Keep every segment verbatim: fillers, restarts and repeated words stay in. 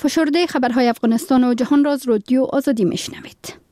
فشرده خبرهای افغانستان و جهان را از رادیو آزادی میشنوید.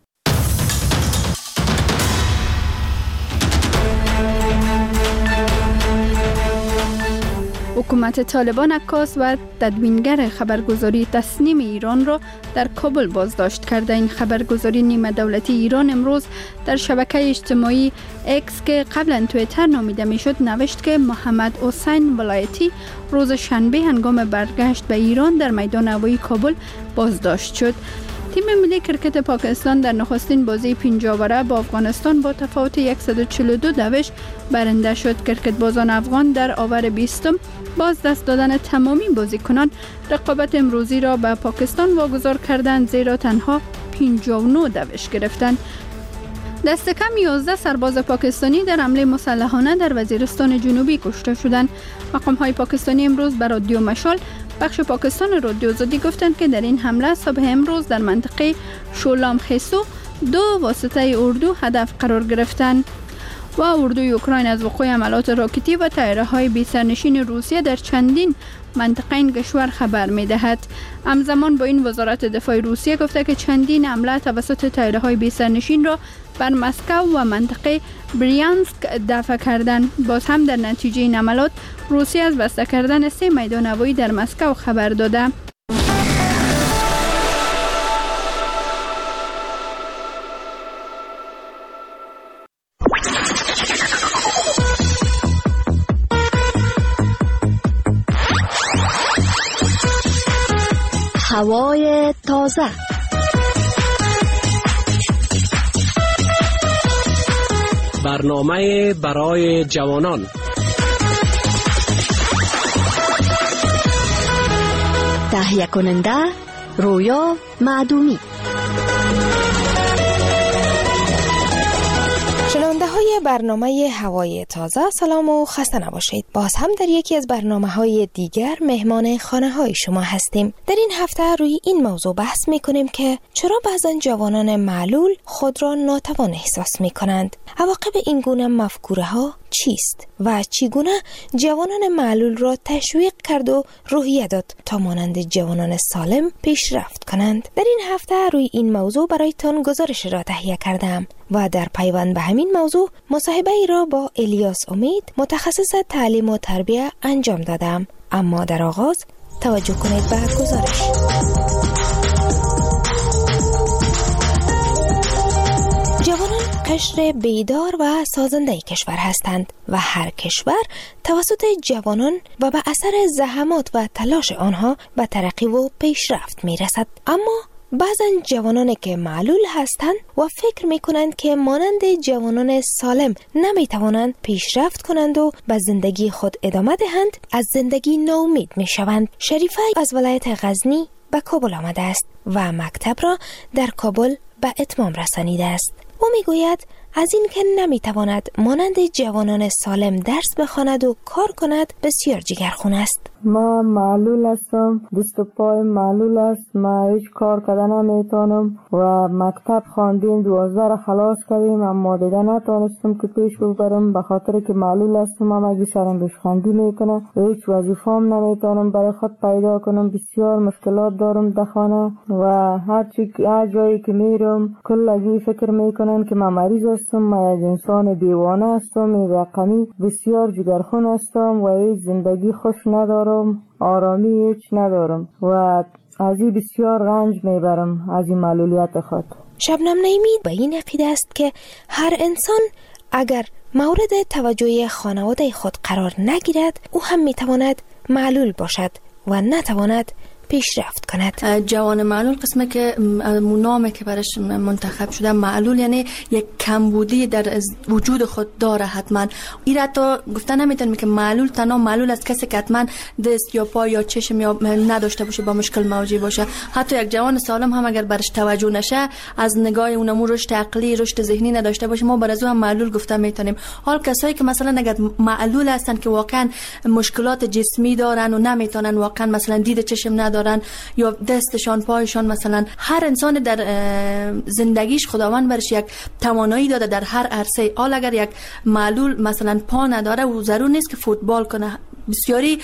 حکومت طالبان عکاس و تدوینگر خبرگزاری تصنیم ایران را در کابل بازداشت کرده. این خبرگزاری نیمه دولتی ایران امروز در شبکه اجتماعی اکس که قبلا توییتر نامیده میشد نوشت که محمد حسین ولایتی روز شنبه هنگام برگشت به ایران در میدان هوایی کابل بازداشت شد. تیم ملی کرکت پاکستان در نخستین بازی پنجاوره با افغانستان با تفاوت صد و چهل و دو دوش برنده شد. کرکتبازان افغان در آور بیستم باز دست دادن تمامی بازیکنان رقابت امروزی را به پاکستان واگذار کردند، زیرا تنها پنجاه و نه دوش گرفتند. دست کم یازده سرباز پاکستانی در حمله مسلحانه در وزیرستان جنوبی کشته شدند. مقام‌های پاکستانی امروز بر رادیو مشال بخش پاکستان رادیو آزادی گفتند که در این حمله صبح امروز در منطقه شولام خیسو دو واسطه اردو هدف قرار گرفتند و اردوی اوکراین از وقوع حملات راکتی و طیاره‌های بی سرنشین روسیه در چندین منطقه این کشور خبر می‌دهد. همزمان با این وزارت دفاع روسیه گفته که چندین حمله توسط طیاره‌های بی سرنشین را بر مسکو و منطقه بریانسک دفع کردند. باز هم در نتیجه این حملات روسیه از بسته کردن سه میدان هوایی در مسکو خبر داده. هوای تازه. برنامه برای جوانان. تهیه کننده رویا معدومی. شنونده های برنامه هوای تازه، سلام و خسته نباشید. باز هم در یکی از برنامه های دیگر مهمان خانه های شما هستیم. در این هفته روی این موضوع بحث می کنیم که چرا بعضا جوانان معلول خود را ناتوان احساس می کنند. عواقب این گونه مفکوره ها چیست و چگونه جوانان معلول را تشویق کرد و روحیه داد تا مانند جوانان سالم پیشرفت کنند. در این هفته روی این موضوع برایتان گزارش را تهیه کردم و در پیوند به همین موضوع مصاحبه ای را با الیاس امید متخصص تعلیم و تربیت انجام دادم. اما در آغاز توجه کنید به گزارش. جوانان قشر بیدار و سازنده کشور هستند و هر کشور توسط جوانان و به اثر زحمات و تلاش آنها به ترقی و پیشرفت می رسد. اما بعضا جوانانی که معلول هستند و فکر می کنند که مانند جوانان سالم نمی توانند پیشرفت کنند و به زندگی خود ادامه دهند، از زندگی ناامید می شوند. شریفه از ولایت غزنی به کابل آمده است و مکتب را در کابل به اتمام رسانیده است. او می گوید از این که نمی تواند مانند جوانان سالم درس بخواند و کار کند بسیار جگرخون است. ما معلول هستم، دست و پای معلول است، ما هیچ کار کردن نمیتونم و مکتب خواندیم، دوازده را خلاص کردیم اما دیگه نتونستم که پیش ببرم به خاطر که معلول هستم. هم اگه سرم بشخندی میکنه، هیچ وظیفه‌ام نمیتونم برای خود پیدا کنم، بسیار مشکلات دارم در خانه و هر چی هر جایی که میرم کلگی فکر میکنن که من مریض هستم، من یک انسان دیوانه هستم، این رقمی بسیار جگرخون هستم و هیچ زندگی خوش ندارم، آرامی هیچ ندارم و از این بسیار رنج میبرم از این معلولیت خود. شبنم نعیمی به این عقیده است که هر انسان اگر مورد توجه خانواده خود قرار نگیرد او هم میتواند معلول باشد و نتواند پیشرفت کند. جوان معلول قسمه که نامی که برش منتخب شده معلول یعنی یک کمبودی در وجود خود داره. حتما این را تا گفتن نمیتونیم که معلول تنها معلول از کسی که حتما دست یا پا یا چشم یا نداشته باشه با مشکل مواجه باشه. حتی یک جوان سالم هم اگر برش توجه نشه، از نگاه اونمو رشد عقلی رشد ذهنی نداشته باشه، ما برای هم معلول گفتن میتونیم. حال کسایی که مثلا اگر معلول هستن که واقعا مشکلات جسمی دارن و نمیتونن واقعا مثلا دید چشم ندارن یا دستشان پایشان، مثلا هر انسان در زندگیش خداوند برش یک توانایی داده در هر عرصه. حال اگر یک معلول مثلا پا نداره و ضرور نیست که فوتبال کنه، بسیاری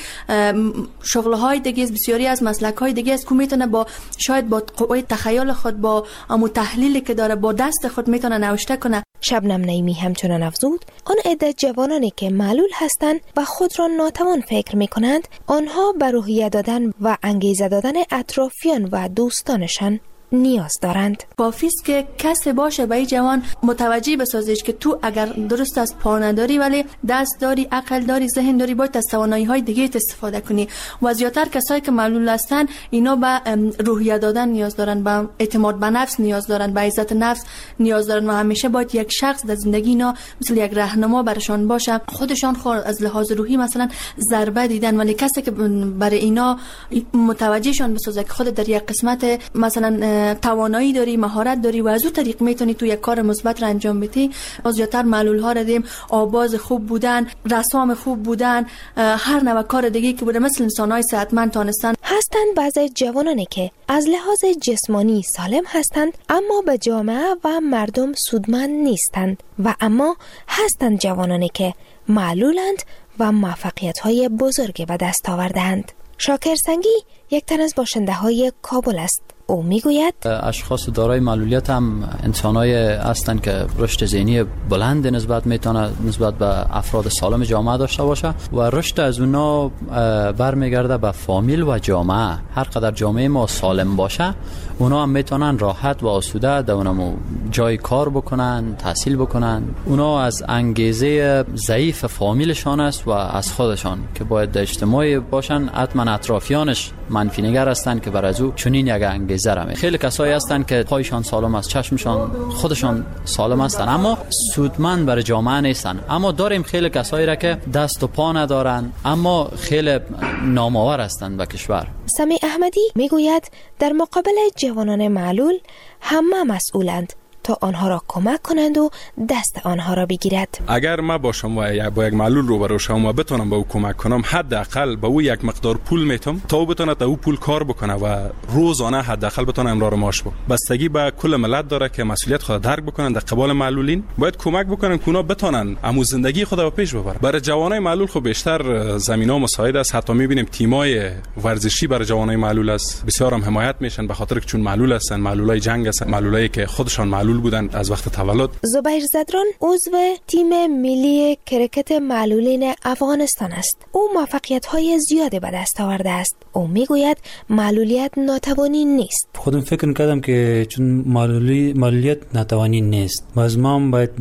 شغل‌های دیگه است، بسیاری از مسلک‌های دیگه است که میتونه با شاید با قوه تخیل خود، با امو تحلیلی که داره، با دست خود میتونه نوشته کنه. شبنم نعیمی همچنان افزود آن عده جوانانی که معلول هستند و خود را ناتوان فکر می‌کنند، آنها به روحیه دادن و انگیزه دادن اطرافیان و دوستانشان نیاز دارند. کافی است که کسی باشه به این جوان متوجه بسازیش که تو اگر درست از پا نداری ولی دست داری، عقل داری، ذهن داری، باید از توانایی‌های دیگه استفاده کنی. و زیاتر کسایی که معلول هستن اینا به روحیه دادن نیاز دارن، به اعتماد به نفس نیاز دارن، به عزت نفس نیاز دارن و همیشه باید یک شخص در زندگی اینا مثل یک راهنما برشان باشه. خودشان خود از لحاظ روحی مثلا ضربه دیدن، ولی کسی که برای اینا متوجهشان بسازه که خود در یک قسمت مثلا توانایی داری، مهارت داری و از اون طریق میتونی تو یک کار مثبت را انجام بدی. از زیاتر معلول ها را دیم آواز خوب بودن، رسام خوب بودن، هر نوع کار دیگه که بوده مثل انسان‌های صحتمند تانستن. هستند بعضی جوانانی که از لحاظ جسمانی سالم هستند اما به جامعه و مردم سودمند نیستند و اما هستند جوانانی که معلولند و موفقیت‌های بزرگی به دست آورده‌اند. شاکر سنگی یک تن از باشنده های کابل است. او میگوید اشخاص دارای معلولیت هم انسانای هستند که رشد ذهنی بلند نسبت میتونه نسبت به افراد سالم جامعه داشته باشه و رشد از اونا برمیگرده به فامیل و جامعه. هر قدر جامعه ما سالم باشه اونا هم میتونن راحت و آسوده در اونم جای کار بکنن، تحصیل بکنن. اونا از انگیزه ضعیف فامیلشان است و از خودشان که باید اجتماعی باشن، حتما اطرافیانش منفی نگر هستند که بر از او چنین یک انگیزه را می. خیلی کسایی هستند که پایشان سالم است، چشمشان خودشان سالم هستند اما سودمند برای جامعه نیستن. اما داریم خیلی کسایی را که دست و پا ندارن اما خیلی نامآور هستند به کشور. سمی احمدی میگوید در مقابل جوانان معلول همه مسئولند تا آنها را کمک کنند و دست آنها را بگیرد. اگر ما باشم و با یک معلول روبرو شوم و بتونم به او کمک کنم، حداقل به او یک مقدار پول میتم تا او بتونه تا او پول کار بکنه و روزانه حداقل بتونه امرار معاش بده. بستگی به کل ملت داره که مسئولیت خود درک بکنن. در قبال معلولین باید کمک بکنن که اونا بتونن امو زندگی خود رو پیش ببرن. برای جوانای معلول خب بیشتر زمینا مساعد است. حتی میبینیم تیمای ورزشی برای جوانای معلول است، بسیار هم حمایت میشن به خاطر که چون معلول هستن، معلولای جنگ هستن، معلولایی که خودشان معلول بودن از وقت تولد. زبیر زدران عضو تیم ملی کرکت معلولین افغانستان است. او موفقیت‌های زیادی به دست آورده است. او میگوید معلولیت ناتوانی نیست. خودم فکر می‌کردم که چون معلولی معلولیت ناتوانی نیست، باز ما باید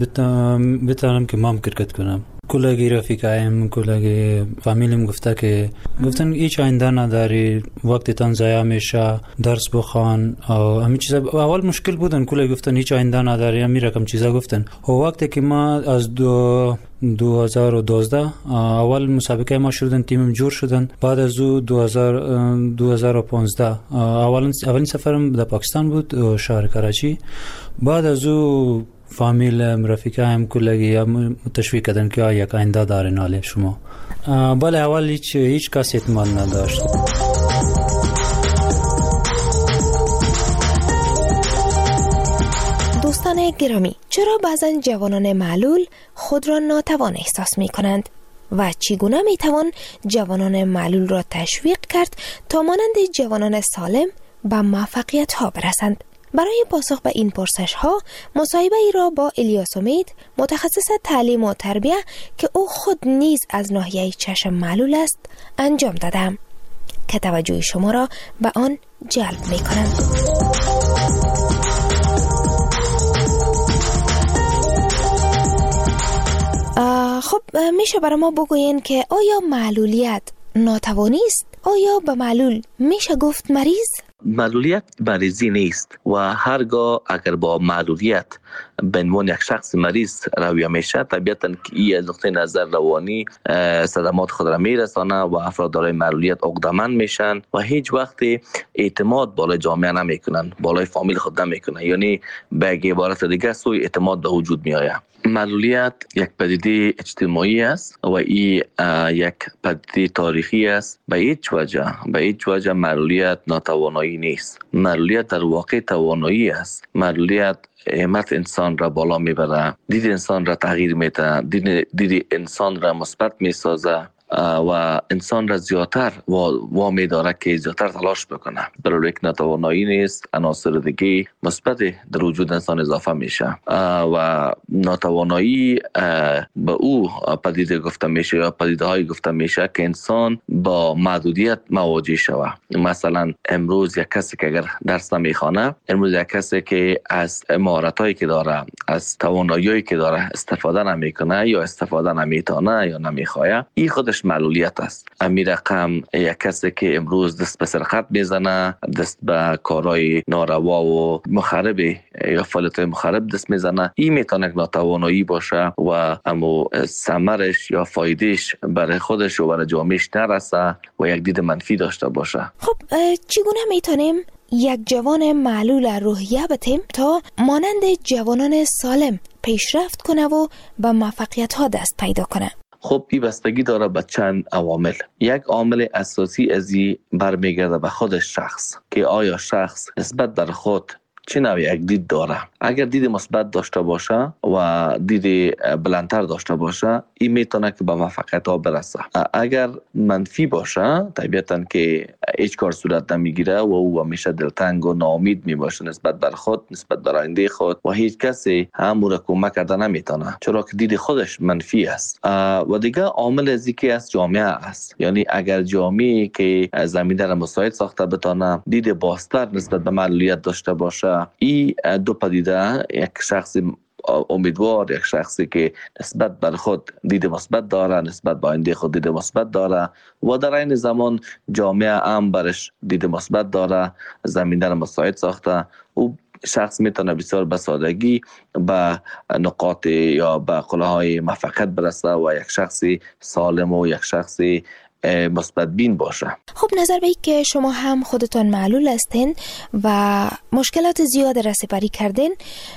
بتونم که ما کرکت کنم. کلاگی رفیقایم، کلاگی فامیلیم گفته که گفتن هیچ آینده نداری، وقتتان ضایع میشه، درس بخوان و همین چیزا. اول مشکل بودن، کلاگی گفتن هیچ آینده نداری، همین رقم چیزا گفتن. و وقتی که ما از دو دو هزار و دوازده اول مسابقه ما شدن، تیمم جور شدن. بعد از او دو هزار و پانزده اولین اولین سفرم در پاکستان بود، شهر کراچی. بعد از او فامیل رفیقایم کلگی تشویق کردن که یک آینده داره ناله شما. بله اول هیچ هیچ کس اعتماد نداشت. دوستان گرامی، چرا بعضن جوانان معلول خود را ناتوان احساس می کنند و چگونه می توان جوانان معلول را تشویق کرد تا مانند جوانان سالم به موفقیت ها برسند؟ برای پاسخ به این پرسش ها مصاحبه ای را با الیاس امید، متخصص تعلیم و تربیه که او خود نیز از ناحیه چشم معلول است، انجام دادم که توجه شما را به آن جلب می کنم. خب میشه برای ما بگوین که آیا معلولیت ناتوانی است؟ آیا به معلول میشه گفت مریض؟ معلولیت مریضی نیست و هرگاه اگر با معلولیت به عنوان یک شخص مریض رویه میشه، طبیعتاً که این از نقطه نظر روانی صدمات خود را میرسانه و افراد دارای معلولیت عقده‌مند میشن و هیچ وقت اعتماد بالای جامعه نمیکنن، بالای فامیل خود نمیکنن. یعنی به عبارت دیگه سوء اعتماد به وجود میآید. معلولیت یک پدیده اجتماعی است و این یک پدیده تاریخی است. به هیچ وجه به هیچ وجه معلولیت ناتوانایی نیست. معلولیت در واقع توانایی است. معلولیت همت انسان را بالا میبره، دید انسان را تغییر میده، دید, دید انسان را مثبت میسازه و انسان را زیادتر وامی داره که زیادتر تلاش بکنه. برای یک ناتوانایی نیست، عناصر دیگه مثبت در وجود انسان اضافه میشه و ناتوانایی به او پدیده گفته میشه یا پدیده های گفته میشه که انسان با محدودیت مواجه شوه. مثلا امروز یک کسی که اگر درس نمیخوانه، امروز یک کسی که از مهارت هایی که داره، از توانایی که داره استفاده نمیکنه یا استفاده نمیتونه یا نمیخواه، این خودش معلولیت است. امی رقم یک کسی که امروز دست به سرقت میزنه، دست به کارهای ناروا و مخرب یا فعالیت‌های مخرب دست میزنه، این میتونه ناتوانایی باشه و اما ثمرش یا فایدهش برای خودش و برای جامعهش نرسه و یک دید منفی داشته باشه. خب چگونه میتونیم یک جوان معلول روحیه بتیم تا مانند جوانان سالم پیشرفت کنه و به موفقیت ها دست پیدا کنه؟ خب این بستگی داره به چند عوامل. یک عامل اساسی از این برمیگرده به خود شخص که آیا شخص نسبت در خود چه نوع یک دید داره. اگر دید مثبت داشته باشه و دید بلندتر داشته باشه، این میتونه که به موفقیت ها برسه. اگر منفی باشه، طبیعتا که هیچ کار صورت نمیگیره و او همیشه دلتنگ و ناامید میباشه نسبت بر خود، نسبت بر آینده خود و هیچ کسی هم او را کمک کرده نمیتونه، چرا که دید خودش منفی است. و دیگه عامل از اینکه از جامعه است، یعنی اگر جامعه که زمینه را مساعد ساخته بتونه دید بازتر نسبت به معلولیت داشته باشه، این دو پدیده، یک شخص امیدوار، یک شخصی که نسبت بر خود دید مثبت داره، نسبت به آینده خود دید مثبت داره و در این زمان جامعه هم برش دید مثبت داره، زمینه را مساعد ساخته، او شخص میتونه بسیار به سادگی به نقاط یا به قله‌های موفقیت برسه و یک شخصی سالم و یک شخصی مثبت بین باشه. خب نظر به این که شما هم خودتان معلول هستین و مشکلات زیاد را سپری کردین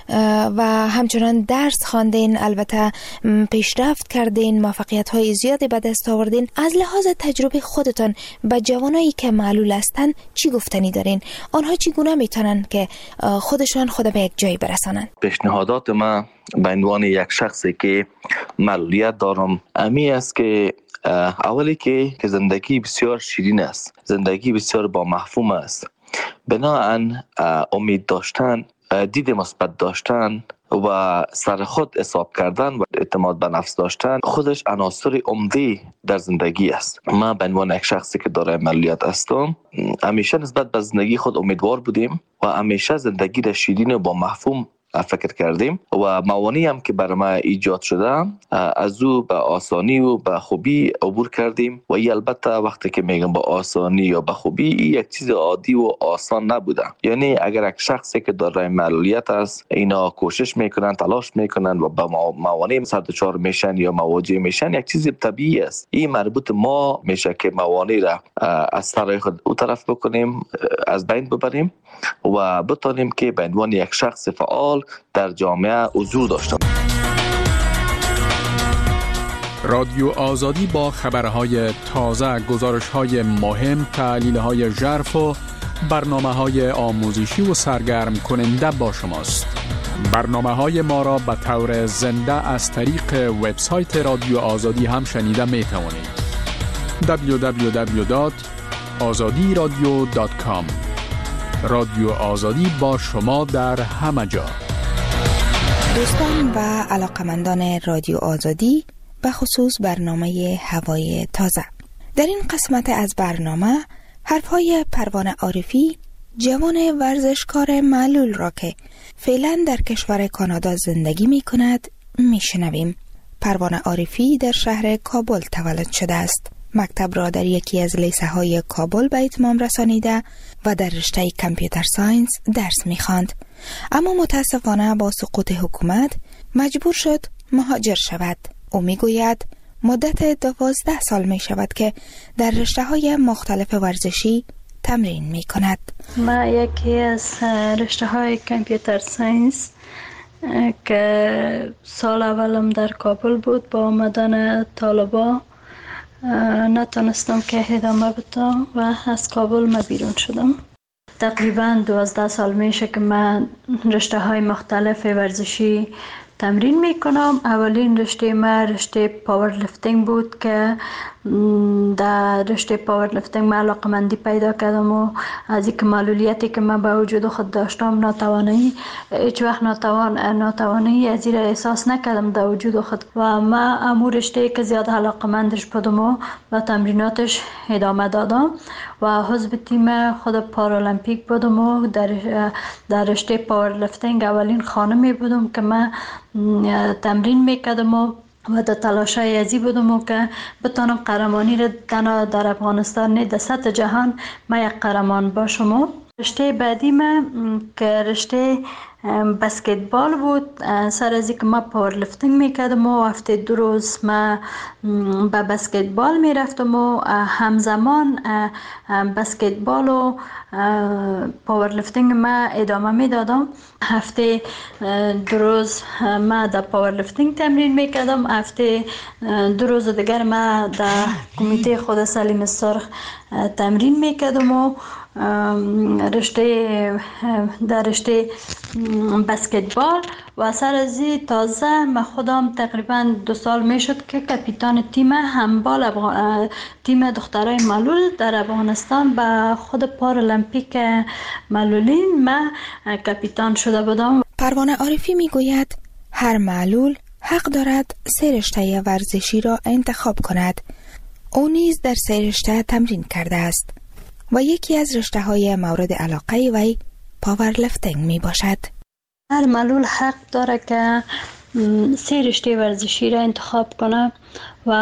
و همچنان درس خواندین، البته پیشرفت کردین، موفقیت های زیادی به دست آوردین، از لحاظ تجربه خودتان به جوانایی که معلول هستن چی گفتنی دارین؟ آنها چگونه میتونن که خودشان خود به یک جایی برسانن؟ پیشنهادات من به عنوان یک شخصی که معلولیت دارم امی است که اولی که زندگی بسیار شیرین است، زندگی بسیار با مفهوم است. بناهن امید داشتن، دید مثبت داشتن و سر خود حساب کردن و اعتماد به نفس داشتن خودش عناصر عمده در زندگی است. من به عنوان یک شخصی که دارای معلولیت هستم، همیشه نسبت به زندگی خود امیدوار بودیم و همیشه زندگی را شیرین و با مفهوم فکر کردیم و موانعی هم که برای ما ایجاد شده از او به آسانی و به خوبی عبور کردیم و ای البته وقتی که میگم با آسانی یا به خوبی، یک چیز عادی و آسان نبوده. یعنی اگر یک شخصی که دارای معلولیت است اینا کوشش میکنن، تلاش میکنن و به موانع سر دچار میشن یا مواجه میشن، یک چیز طبیعی است. این مربوط ما میشه که موانع را از سر خود او طرف بکنیم، از بین ببریم و بتونیم که به عنوان یک شخص فعال در جامعه حضور داشته. رادیو آزادی با خبرهای تازه، گزارش‌های مهم، تحلیل‌های ژرف و برنامه‌های آموزشی و سرگرم کننده با شماست. برنامه‌های ما را به طور زنده از طریق وبسایت رادیو آزادی هم شنیده می‌توانید. دبلیو دبلیو دبلیو دات آزادی رادیو دات کام. رادیو آزادی با شما در همه جا. دوستان و علاقمندان رادیو آزادی، به خصوص برنامه هوای تازه، در این قسمت از برنامه حرفهای پروانه عارفی، جوان ورزشکار معلول را که فعلا در کشور کانادا زندگی می کند می شنویم. پروانه عارفی در شهر کابل تولد شده است. مکتب را در یکی از لیسه های کابل به اتمام رسانیده و در رشته کامپیوتر ساینس درس می خواند. اما متاسفانه با سقوط حکومت مجبور شد مهاجر شود. او می گوید مدت دوازده سال می شود که در رشته های مختلف ورزشی تمرین می کند. ما یکی از رشته های کامپیوتر ساینس که سال اولم در کابل بود، با آمدن طالبا نتونستم که ادامه بدم و از کابل ما بیرون شدم. تقریبا دوازده سال میشه که من رشته های مختلف ورزشی تمرین میکنم. اولین رشته ما رشته پاور لیفتینگ بود که در رشته پاور لیفتینگ من علاقمندی پیدا کردم و از اینکه معلولیتی که من به وجود خود داشتم، ناتوانی، هیچ وقت ناتوان ناتوانی از این احساس نکردم در وجود خود و من امور رشته که زیاد علاقمندش بودم و و تمریناتش ادامه دادم و حزب تیم خود پارالمپیک بودم و در در رشته پاور لیفتینگ اولین خانمی بودم که من تمرین میکردم و و در تلاشای ازی بودم و که بتانم قهرمانی را تنها در افغانستان نه در سطح جهان من یک قهرمان باشم. رشته بعدی من که رشته بسکتبال بود. سر از اینکه ما پاور لیفتینگ میکردم و هفته دو روز ما به بسکتبال میرفتم و همزمان بسکتبال و پاور لیفتینگ ما ادامه میدادم. هفته دو روز ما در پاور لیفتینگ تمرین میکردم، هفته دو روز دیگر ما در کمیته خود سلیم سرخ تمرین میکردم و رشته در رشته بسکتبال و سر از این تازه من خودم تقریبا دو سال میشد که کاپیتان تیم هندبال افغان... تیم دخترای معلول در افغانستان به خود پارالمپیک معلولین من کاپیتان شده بودم. پروانه عارفی میگوید هر معلول حق دارد سه رشته ورزشی را انتخاب کند. او نیز در سه رشته تمرین کرده است و یکی از رشته های مورد علاقه وی پاور لیفتینگ می باشد. هر معلول حق داره که سه رشته ورزشی را انتخاب کنه و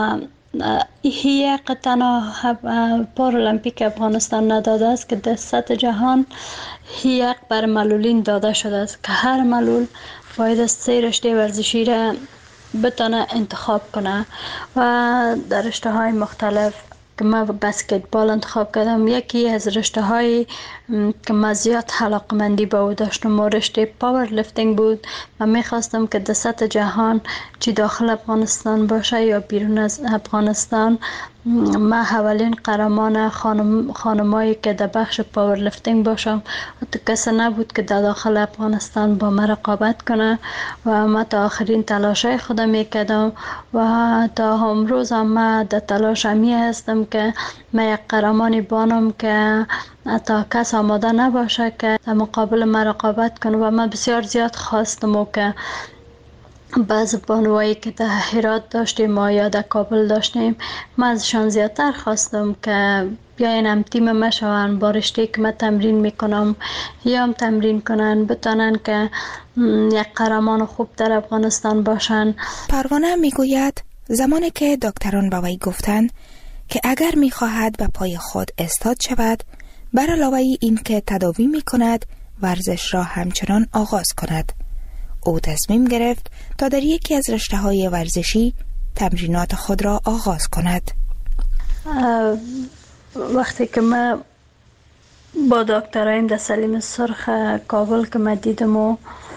یک تنها پارالمپیک افغانستان نداده است که در سطح جهان یک بر معلولین داده شده است که هر معلول باید سه رشته ورزشی را بتانه انتخاب کنه و در رشته های مختلف که من بسکتبال انتخاب کردم. یکی از رشته های که من زیاد علاقمندی به او داشتم و رشته پاور لیفتینگ بود. من میخواستم که در سطح جهان چی داخل افغانستان باشه یا بیرون از افغانستان من اولین قهرمان خانم خانمایی که در بخش پاور لیفتینگ باشم و کسی نبود که در داخل افغانستان با من رقابت کنه و من تا آخرین تلاشای خودم میکردم و تا امروز هم من در تلاش همی هستم که من یک قهرمانی بانم که تا کس آماده نباشه که در مقابل من رقابت کنه و من بسیار زیاد خواستم و که بعض بانوایی که در هرات داشتیم ما یا در کابل داشتیم من ازشان زیادتر خواستم که بیاین هم تیم ما شوند با رشته که من تمرین میکنم یا هم تمرین کنن بتانن که یک قهرمان خوب در افغانستان باشن. پروانه میگوید زمانی که دکتران با وی گفتند که اگر میخواهد به پای خود استاد شود بر علاوه این که تداوی میکند ورزش را همچنان آغاز کند. او تصمیم گرفت تا در یکی از رشته‌های ورزشی تمرینات خود را آغاز کند. وقتی که من با دکترایم در سلیم سرخ کابل که من دیدم و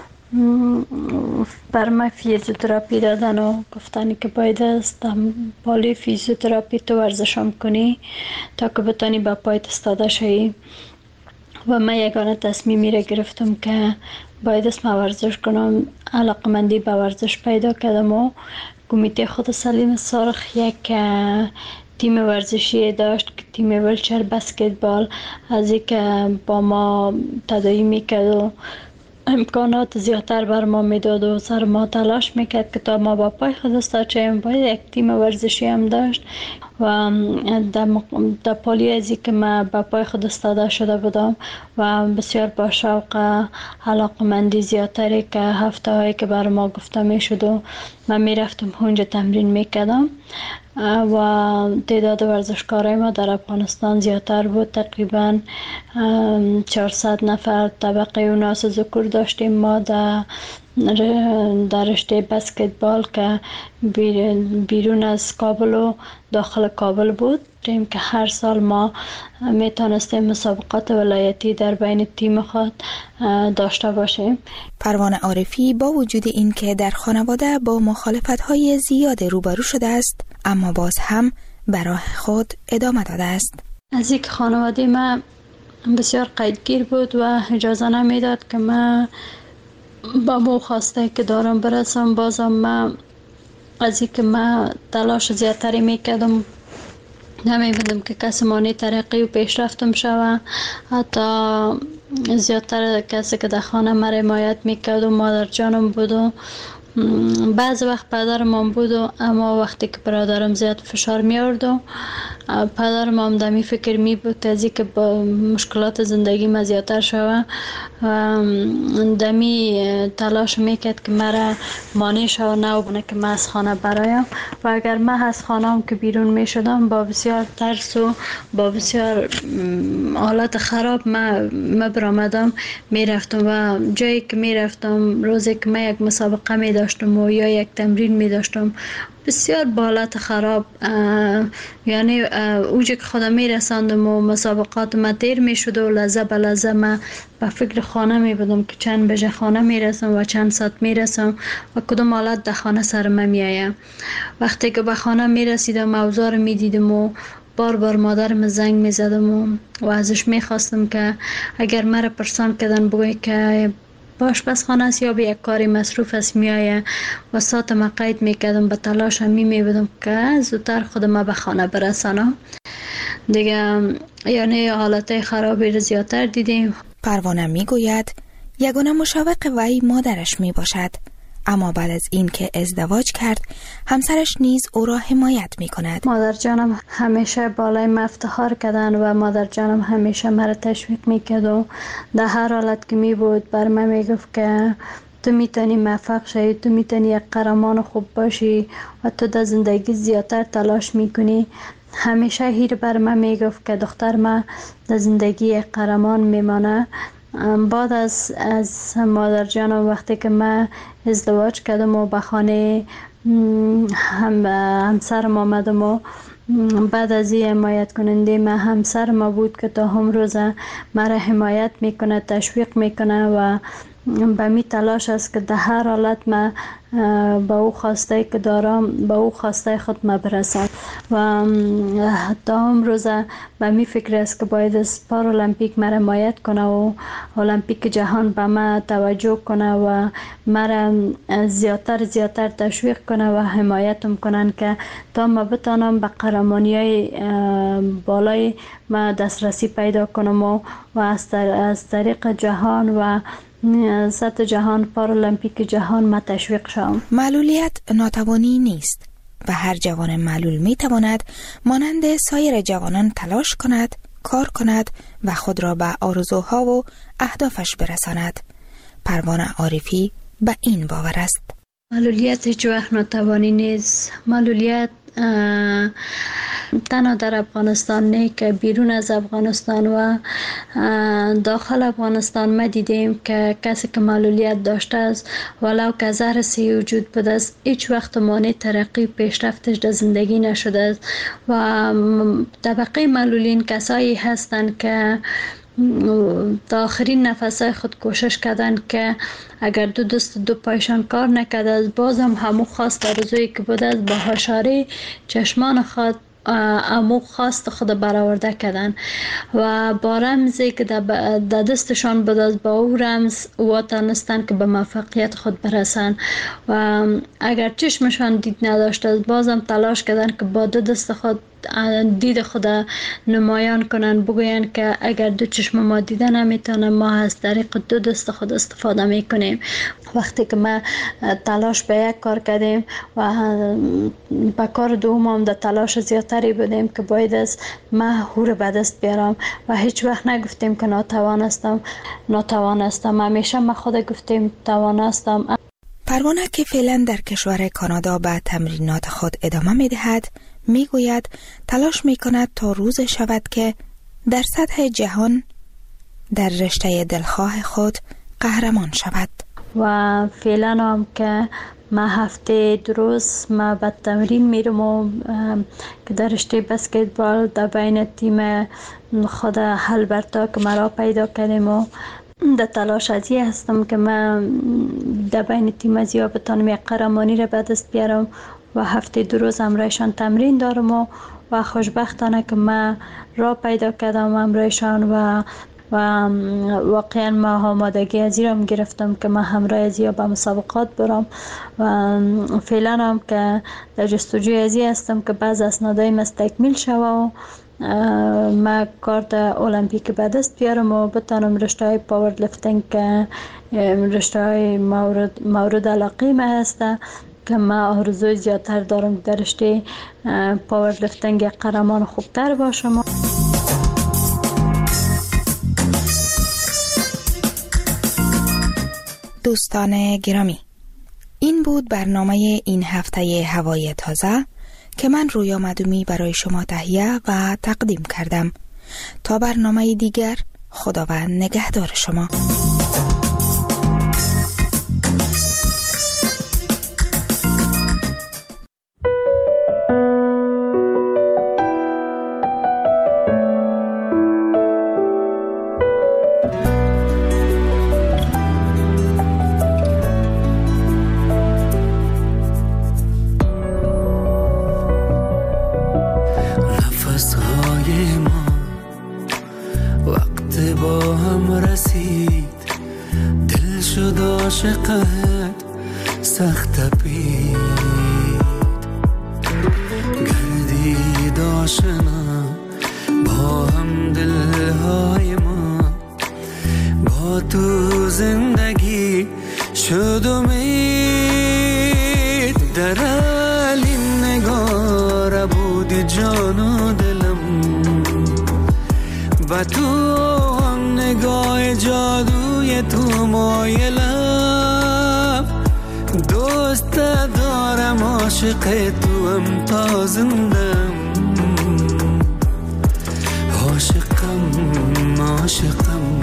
بر من فیزیوتراپی دادن و گفتن که باید است پالی فیزیوتراپی تو ورزشم کنی تا که بتانی با پایت استاده شوی و من یگانه تصمیمی را گرفتم که باید است من ورزش کنم. علاقمندی به ورزش پیدا کردم و کمیته خود سلیم سرخ یک تیم ورزشی داشت که تیم ویلچر بسکتبال از اینکه با ما تداوی میکرد و امکانات زیادتر بر ما میداد و سر ما تلاش میکرد که تا ما با پای خود استاد شویم باید یک تیم ورزشی هم داشت و در, در پالی ازی که من با پای خود استاده شده بودم و بسیار با شوق علاقمندی زیادتری که هفته هایی که بر ما گفته میشد و من میرفتم اونجا تمرین میکردم و تعداد ورزشکارای ما در افغانستان زیادتر بود. تقریبا چهارصد نفر طبقه اوناس ذکور داشتیم ما در در رشته بسکتبال که بیرون از کابل و داخل کابل بود که هر سال ما میتونستیم مسابقات ولایتی در بین تیم خود داشته باشیم. پروانه عارفی با وجود این که در خانواده با مخالفت‌های زیاد روبرو شده است اما باز هم به راه خود ادامه داده است. از اینکه خانواده ما بسیار قیدگیر بود و اجازه نمیداد که من با مو خواسته که دارم برسم. بازم من از اینکه من تلاش زیادتری میکردم نمی‌بینم که کسی مانع ترقی و پیشرفتم شوه. حتی زیادتر کسی که در خانه مرا حمایت میکرد و مادر جانم بود و بعض وقت پدرم هم بود و اما وقتی که برادرم زیاد فشار می آورد و پدرم هم دمی فکر می بود از اینکه با مشکلات زندگی ما زیادتر شوه دمی تلاش میکرد که مرا مانع شوه نو بونه که من از خانه برایم. و اگر من از خانه هم که بیرون می شدم با بسیار ترس و با بسیار حالت خراب من برآمدم می رفتم و جایی که می رفتم روزی که من یک مسابقه می داشتم و یا یک تمرین می داشتم بسیار با حالت خراب یعنی اوجه که خودم می رساندم و مسابقات ما تیر می شد و لحظه به لحظه من به فکر خانه می بودم که چند بجه خانه می رسم و چند ساعت می رسم و کدام حالت در خانه سر من می آیم. وقتی که به خانه می رسیدم اوضاع می دیدم و بار بار مادرم زنگ می زدم و, و ازش می خواستم که اگر مرا پرسان کردن بگوی که باش بس خانه است یا به یک کاری مصروف است می آید و ساعت ما قید می کردم به تلاش می می بودم که زودتر خودم به خانه برسانم دیگه. یعنی حالت خرابی رو زیادتر دیدیم. پروانه می گوید یگانه مشوق وی مادرش می باشد، اما بعد از این که ازدواج کرد همسرش نیز او را حمایت می کند. مادر جانم همیشه بالای من افتخار کردن و مادر جانم همیشه مرا تشویق می کرد و در هر حالت که می بود بر من می گفت که تو میتونی موفق شی، تو میتونی یک قهرمان خوب باشی و تو در زندگی زیادتر تلاش میکنی. همیشه هیر بر من می گفت که دختر من در زندگی یک قهرمان میمانه. بعد از از مادر جانم وقتی که من ازدواج کردم و به خانه هم همسرم آمدم و بعد از این حمایت کننده من همسر ما بود که تا هم روز مرا حمایت میکنه، تشویق میکنه و به می تلاش است که در هر حالت من با او خواسته که دارم با او خواسته خود ما برسم و تا هم روز به می فکر است که باید از پارالمپیک مرا حمایت کنه و المپیک جهان به ما توجه کنه و مرا زیادتر زیادتر تشویق کنه و حمایتم کنن که تا ما بتانم به قهرمانی‌های بالای ما دسترسی پیدا کنم و از طریق جهان و سطح جهان پارالمپیک جهان ما تشویق شوم. معلولیت ناتوانی نیست و هر جوان معلول می تواند مانند سایر جوانان تلاش کند، کار کند و خود را به آرزوها و اهدافش برساند. پروانه عارفی به این باور است. معلولیت هیچ وقت ناتوانی نیست. معلولیت تنها در افغانستان نه که بیرون از افغانستان و داخل افغانستان ما دیدیم که کسی که معلولیت داشته است ولو که زهر سی وجود بوده است هیچ وقت مانع ترقی و پیشرفتش در زندگی نشده است و طبقه معلولین کسایی هستند که تا آخرین نفسای خود کوشش کردن که اگر دو دست دو پایشان کار نکرده است بازم همو خواست آرزویی که بوده است با هشاری چشمان خود امو خواست خود برآورده کردن و با رمزی که در دستشان بود از با او رمز و تانستن که به موفقیت خود برسن و اگر چشمشان دید نداشته است بازم تلاش کردن که با دو دست خود دید خود نمایان کنن، بگوین که اگر دو چشم ما دیده نمیتونه ما از طریق دو دست خود استفاده میکنیم. وقتی که ما تلاش به یک کار کردیم و به کار دوم هم در تلاش زیادتری بودیم که باید از ما هور به دست بیارم و هیچ وقت نگفتیم که ناتوان هستم ناتوان هستم همیشه ما خود گفتیم توان هستم. پروانه که فعلا در کشور کانادا به تمرینات خود ادامه میدهد می گوید تلاش می کند تا روز شود که در سطح جهان در رشته دلخواه خود قهرمان شود. و فعلا هم که ما هفته دو روز ما به تمرین میرم و که در رشته بسکتبال در بین تیم خود هلبرتا که مرا پیدا کردیم و در تلاش ازی هستم که من در بین تیم ازیا بتانم یک قهرمانی را به دست بیارم و هفته دو روز امرایشان تمرین دارم و, و خوشبختانه که من را پیدا کردم امرایشان و و واقعا ما آمادگی از این گرفتم که ما همراه از یا به مسابقات برم و فعلا هم که در جستجوی از هستم که بعض اسنادای مستکمیل شوه و ما کارت المپیک به دست بیارم و بتانم رشته های پاور لفتینگ که رشته های مورد, مورد علاقه ما هسته که ما آرزوی زیادتر دارم در رشته پاور لفتینگ قهرمان خوبتر باشم. دوستان گرامی، این بود برنامه این هفته هوای تازه که من رویا مدومی برای شما تهیه و تقدیم کردم. تا برنامه دیگر، خداوند نگهدار شما. عاشقت سخت پید گردید آشنا با هم دلهای ما با تو زندگی شد امید در علی نگار بودی جان و دلم و تو هم نگاه جادوی تو مایلم دوست دارم عاشق تو هم تا زندم عاشقم عاشقم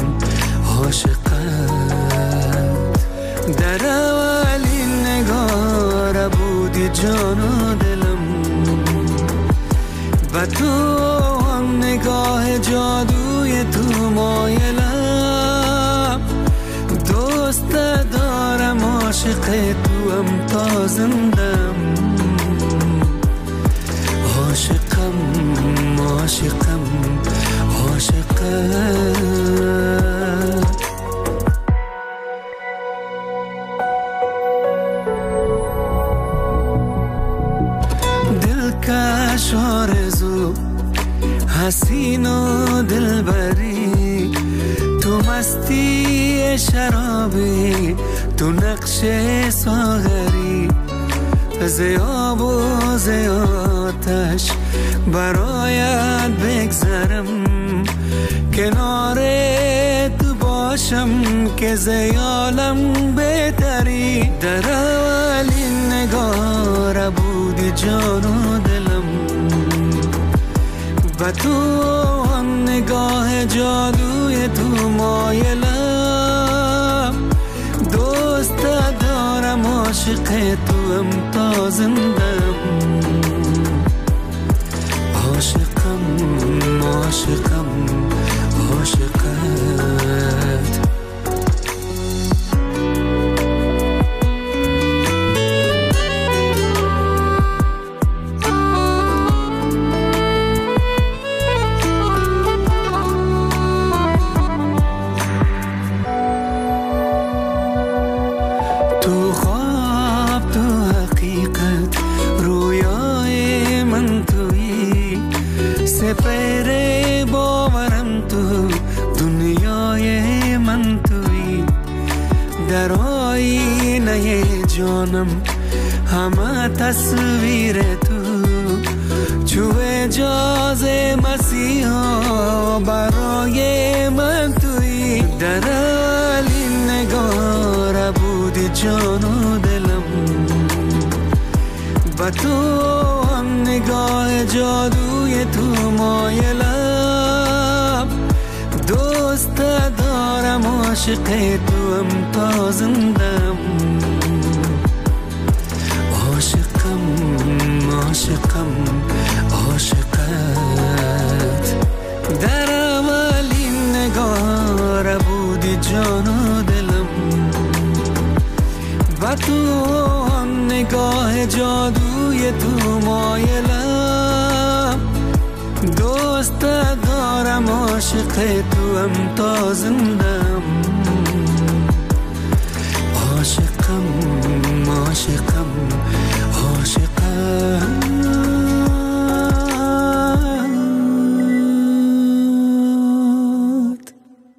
عاشقت در اولین نگار بودی جان و دلم و تو هم نگاه جادوی تو مایلم دوست دارم عاشق تو هم تا زندم عاشقم عاشقم عاشقم دلکش آرزو حسین و دلبری تو مستی شرابی تو نقش ساغری زیاب و زیاتش برایت بگذرم کنار تو باشم که زیالم بهتری در اولین نگار بودی جان و دلم و تو هم نگاه جادوی تو مایلم دوست دارم عاشق تو هم تا زندم عاشقم عاشقم عاشقت سپر باورم تو دنیای من توی در آینه جانم همه تصویر تو چو اجاز مسیحا برای من توی در اولین نگار بودی جان و دلم و تو هم نگاه جادوی تو مایلم دوست دارم عاشق تو هم تا زندم عاشقم عاشقم عاشقت در اولین نگار بودی جان و دلم و تو هم نگاه جادوی تو مایلم دوست دارم عاشق تو هم تا زندم، عاشقم عاشقم عاشقم